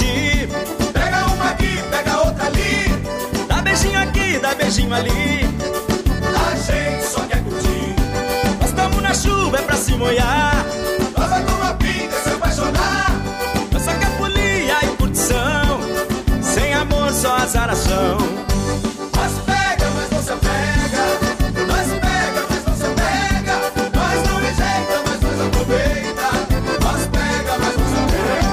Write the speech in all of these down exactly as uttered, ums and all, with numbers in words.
aqui, Pega uma aqui, pega outra ali. dá beijinho aqui, dá beijinho ali. A gente só quer curtir. Nós tamo na chuva, é pra se molhar. Nós vai tomar pinga e se apaixonar. Nós só quer folia e curtição. Sem amor, só azaração. Nós pega, mas não se apega. Nós pega, mas não se apega. Nós não rejeita, mas nós aproveita. Nós pega, mas não se apega.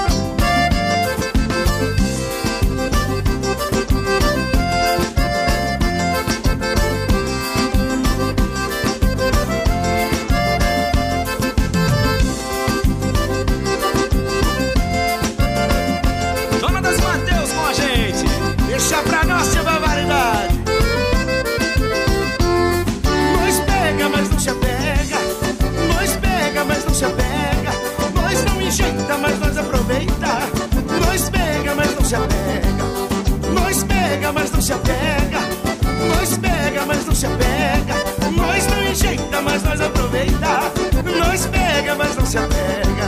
Jonatas Mateus com a gente. Deixa pra nós de barbaridade. Nós pega, mas não se apega. Nós pega, mas não se apega. Nós não enjeita, mas nós aproveita. Nós pega, mas não se apega. Nós pega, mas não se apega. Nós pega, mas não se apega. Nós não enjeita, mas nós aproveita. Nós pega, mas não se apega.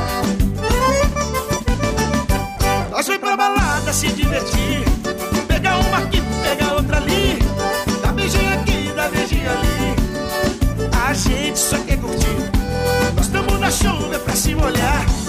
Nós vai pra balada se divertir. Pega uma aqui, pega outra ali. Dá beijinho aqui, dá beijinho ali. A gente só quer curtir. Nós tamo na chuva, é pra se molhar.